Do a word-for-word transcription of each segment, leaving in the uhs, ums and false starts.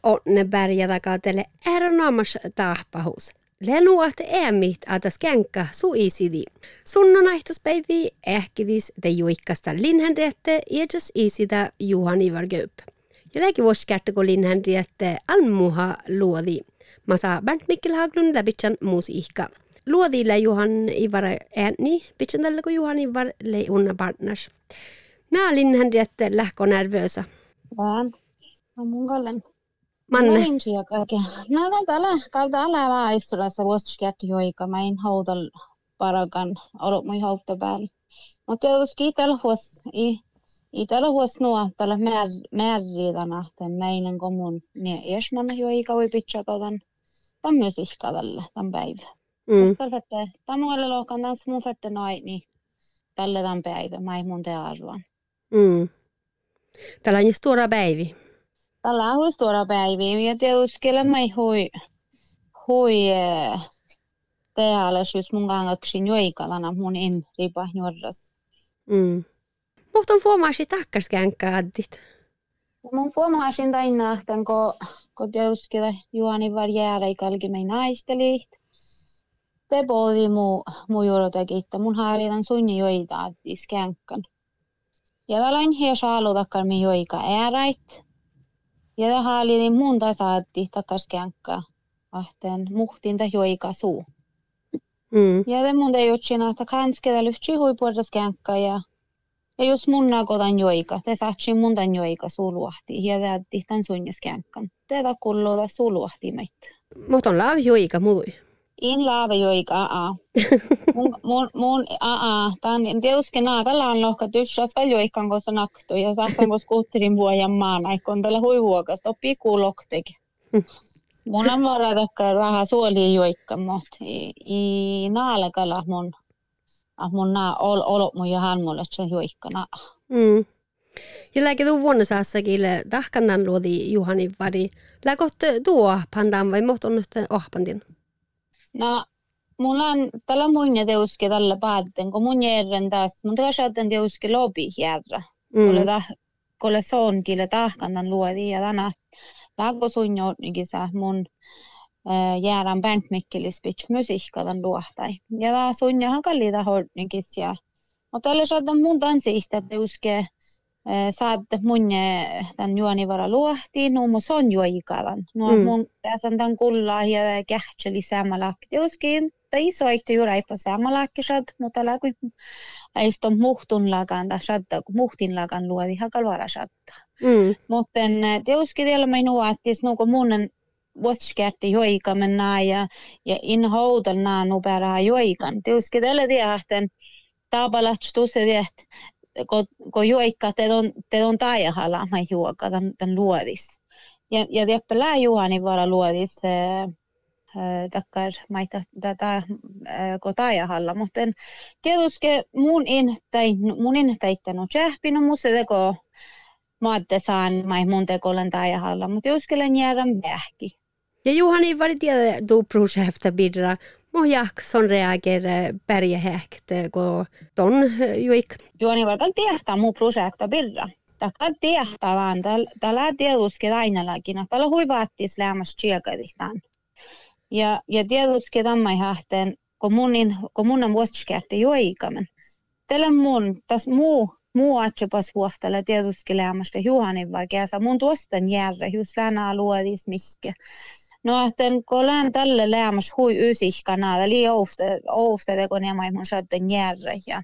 onne bärja takatelle erinomas tahpahus. Lenuahte ämmit atas känkkä suisidi. Sunnanaihtuspäivi ehkidis te juikkasta Linhenriette iädes isida Juhan Ivar Gaup. Ja läki vuosikärtä kun Linhenriette almuha luodi. Masa Bernt Mikkel Haglund läbitsan musiikka. Luodilla Juhan Ivar ääni, bitsan tällä kun Juhan Ivar lei unna partners. Nää Linhenriette lähkö nervösa. Vaan. No mun kallen. Manne. Olin siellä kaikkea. No tällä kalta ala vaan istulassa vuosikärtä joika. Mä en haudal parakan ollut mun hautta päällä. Mutta tietysti tällä huos i I tällä huos nuo tällä määriitana tämän meidän komun niin esmanna joika voi pitää tämän tämän myös iskavalle tämän päivä. Mm. Tämä on luokan tässä mun fette naini tällä tämän päivä. Mä ei mun te arvoan. Mm. Tällä on stora päivi. Tällä on stora päivi. Ja tietysti mä ei hui hui täällä jos mun kangaksi joikavana mun en ripa jorras. Mm. Mutta on huomasi takkarskänkkä addit. Mun huomasin taina, että kun, kun tietysti Juhan Ivar jäädä ikalki mei naisteliit. Te pohti mu, mu juurotakin, että mun haalitan sunni joita addis känkkän. Ja tällain hie saalu takkar mi joika ääräit. Ja te haalitin mun tasa addis takkarskänkkä. Ahten muhtinta joika suu. Mm. Ja te mun te jutsina, että kanskeda lyhtsi huipuodas känkkä ja Ja jos mun nakotan joika, te saatsin mun tän joika suluahti ja teätti tän sunnis känkkan. Te takulluuta suluahti meitä. Mutta on laavi joika mului. In laava joika, aa. Mun, mun, mun aa, tän tietysti naakalaan lohka tyssäskä joikkaan kossa naktu ja saattan kossa kuutterin vuojan maan aikon tällä huivuokasta oppii kuulokteki. Mun on varadokkaan vähän suoliin joikka, mutta i, i naalakalla mun. Ah mun naa ol olo mun ja hanmolle se joikkana. Mm. Ja läke tuu vuonna saassakin tahkannan luodi Juhan Ivari. Läkot tuo pandan vai mohton nyt ohpantin? No mulla on tällä muinja teuski tällä päätten, kun mun järren taas, mun taas otan teuski lobi järra. Mm. Kolle ta kolle sonkille tahkannan luodi ja tänä läkko sun joutnikin saa mun järän Bernt Mikkelis pitch musiikkadan luohtai. Ja tää sunja hakalliita hortnikis ja mutta tällä saadaan mun tanssista teuske saatte mun tän Juhan Ivar luohti, no mun son joikavan. No mm. mun tässä on tän kullaa ja kähtseli samalakki. Teuske tai iso ehti juuri aipa samalakki sad, mutta tällä kun äistä on muhtun lakan tai sadda, kun muhtin lakan luodi hakalvara sadda. Mm. Mutta teuske tiellä mä nuohtis, no kun mun vuosikärti joika mennä ja ja in houdan naa nu bara joikan. Teuske tällä tiehten taapalats tuossa viet ko ko joikka te on te on taajahalla mä juoka tän tän luodis. Ja ja tieppä lää Juhan Ivar luodis äh, takkar maita tätä äh, ko taajahalla, mutta tietysti mun in tai mun in taittanu chähpinu musse teko maatte saan mai mun tekolen taajahalla, mutta joskelen järän vähki. Ja Juhan Ivar tiedä du projekta bidra. Mohjak son reagerar bergehäkt go ton juik. Juhan Ivar kan tehtä mu projekta bidra. Ta kan tehtä vaan tällä tietysti ainakin, että tällä huivaattis lämmäs tsiekadistaan. Ja ja tietysti tämä hähten kommunin kommunan vuosikärti joikamen. Tällä mun tas muu muu atsepas vuohtalla tietysti lämmästä Juhan Ivar käsa mun tuostan järre just länä luodis mikä. No, että kun lään tälle lämmäs hui ysihkana, eli ofta ofta teko nämä mun satten järre ja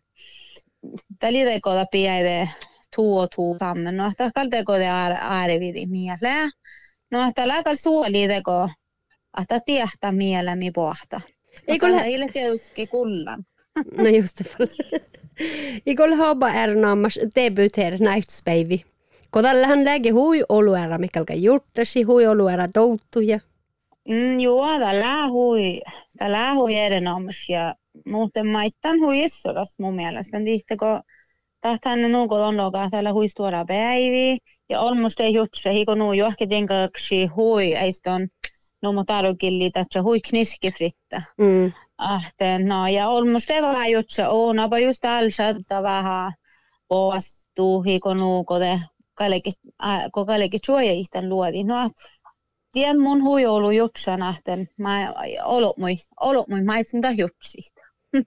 täli teko da piede tuo tuo sammen. No, että kal teko de aarevidi mielä. No, että läkal suoli teko, että tiehtä mielämi pohta. Eikö lä ile tietysti kullan. No just det. Eikö hobba ernommas debuter näytöspäivi. Kun tällähän läge hui oluera mikalka juttasi hui oluera touttuja. Mm, joo, tällä hui, tällä hui erinomaisesti ja muuten maittan hui issoras mun mielestä. Tihti kun tahtaan nuuko on lokaa tällä hui stora päivi ja olmusta ei jutse, hiko nuu johketin kaksi hui, eistä on nuumo tarukilli, että hui kniskifritta. Mm. Ahten, no ja olmusta ei vähän jutse, on, aber just alsatta vähän poastuu, hiko nuuko te kallekin, ko kallekin suoja ihtan luodi. No, tien mun hui ollut jutsana, että mä ollut mui, ollut mui maisinta jutsista.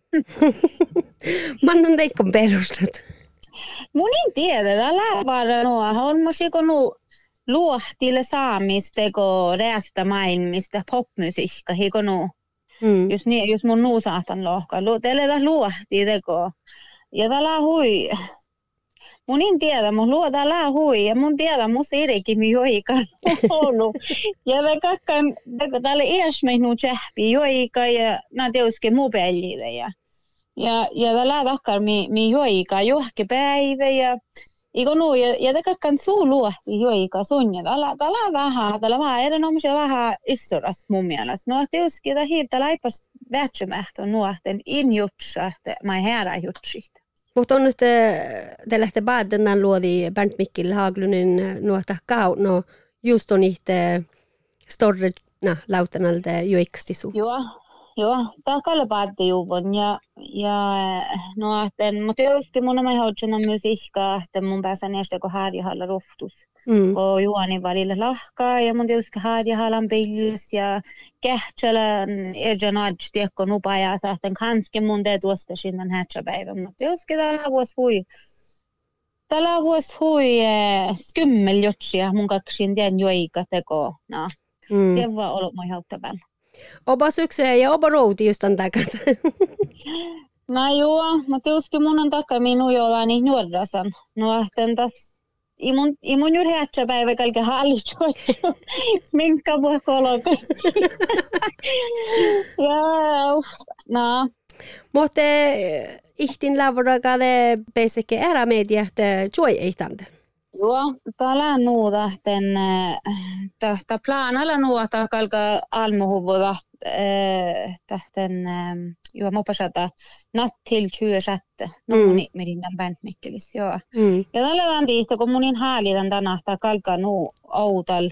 Mä annan teikon perustat. Mun en tiedä, tällä vaara nuo, on musiko nu luohtille saamisteko reasta maailmista popmusiikka, hiko nu. Mm. Jos, niin, jos mun nuu saatan lohkaa, teille luohti teko. Ja tällä hui, mun en tiedä, mun luo tällä hui, ja mun tiedä, mun siirikin mi joikan ollut. Ja me kakkan, teko tälle iäs meit nu tsähpi joika, ja nää teuske muu pellille. Ja, ja, ja tällä takkar mi, mi joika johke päivä, ja Iko nu, ja, ja te kakkan suu luohti joika sunja. Tällä, tällä vähän, tällä vähän erinomaisia vähän issuras mun mielestä. No, että just kita hiiltä laipas vähtsymähtön nuohten in jutsa, että mä herää jutsista. Mutta on nyt, te lähtee badennan luodi Bernt Mikkel Haglunin nuota kau, no just on ihte storre, no, lautanalta joikasti suu. Joo. Joo, takalla päätti juvon ja, ja no, että mutta joskin mun on hoidsana musiikkaa, että mun päässä näistä kun harjahalla roftus. Mm. Kun juoni välillä lahkaa ja mun joskin harjahallan pillis ja kähtsälän erjan adj kun nupaa sahten kanske mun tee tuosta sinne hätsäpäivän. Mutta joskin tällä vuosi hui. Tällä vuosi hui skymmel jotsia mun kaksin tien joika teko. No, mm. Tien vaan ollut mun hauttavällä. Oba syksyä ja oba routi just on takat. No joo, mutta joskin mun on takaa minun jolla niin nuorasan. No ahten tas, imun, imun juuri hätsäpäivä kalke hallitsuottu. Minkka voi koloka. Joo, no. Mutta ihtin lavorakalle peseke ära media, että joy ei tante. Joo, täällä nuuta, että tämä planalla nuuta kalka almuhuvuda, tähten joo, mä pasata natt till tjugoseitsemän, no mun nimerin tämän Bernt Mikkelis, joo. Mm. Ja tällä on tiihtä, kun munin häälitän tänä, että kalka nuu outal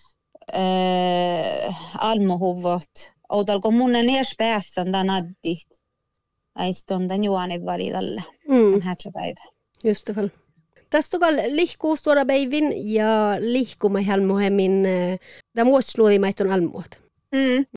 almuhuvut, outal kun mun ees päässä tänä tiihtä, äiston tämän juonin välillä, on hätsäpäivä. Just det. Tästä on lihkuu stora päivin ja lihkumme helmohemmin tämän vuosiluodimaitton almuot. Mm.